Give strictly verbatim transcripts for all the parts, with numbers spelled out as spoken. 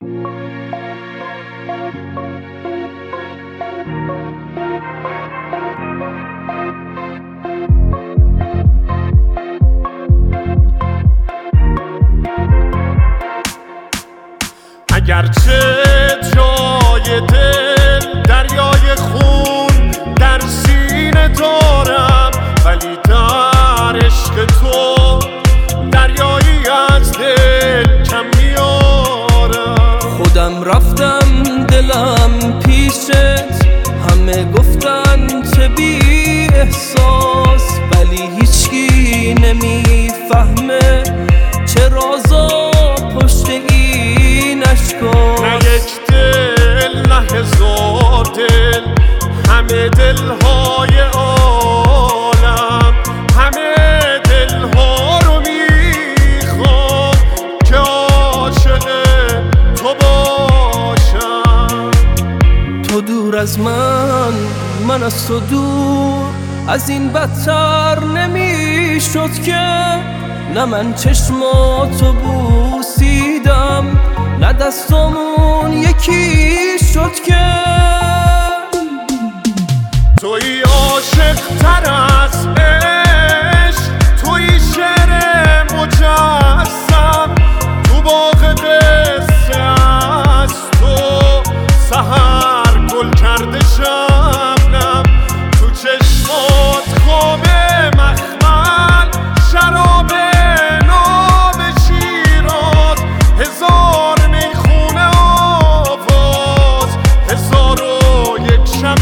اگرچه جای دل دریای خون در سینه دارم، ولی در عشق تو دریایی از دل کم میارم. خودم رفتم دلم پیشت، همه گفتن چه بی احساس، ولی هیچکی نمیفهمه چه رازا پشت این اشکاست. نه یک دل نه هزار دل، همه دلهای عالم، همه دلها رو میخوام که عاشق تو باشم. تو دور از من، من از تو دور، از این بدتر نمیشد که نه من چشماتو بوسیدم، نه دستامون یکی شد که توی عاشق تر از عشق، توی شعر مجسم، تو باغ قصه از تو سحر گل کرده شبنم، تو چشمات خواب مخمل، شراب ناب شیراز، هزار میخونه آواز، هزار و یک شب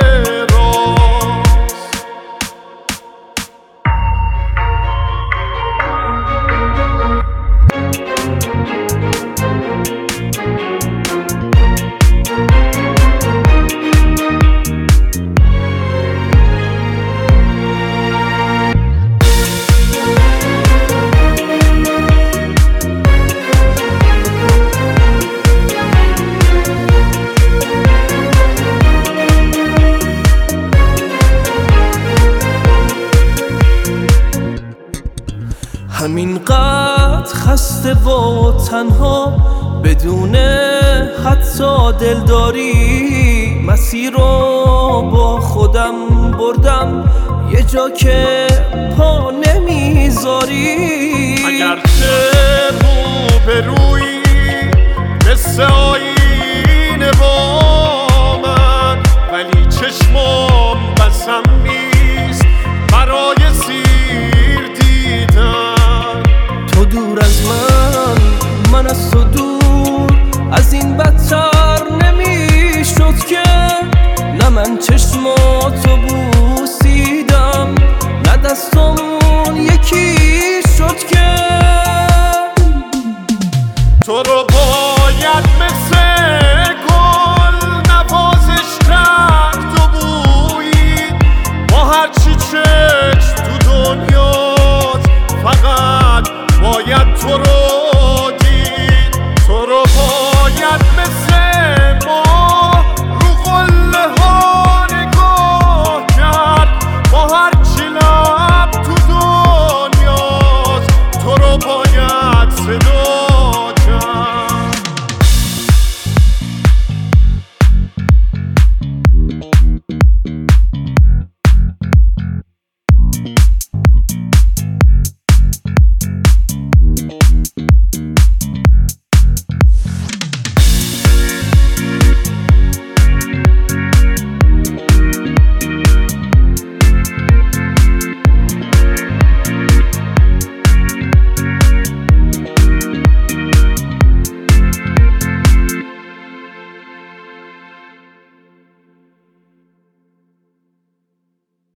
همینقدر خسته و تنها، بدون حتی دلداری، مسیر رو با خودم بردم یه جا که پا نمیذاری. اگرچه رو به روی مثل آینه با من، ولی چشمام بسم نیست برای سیر دیدن. تو دور از من، من از تو دور، از این بدتر نمیشد که نه من چشماتو بوسیدم، نه دستامون یکی شد که تو رو باید مثل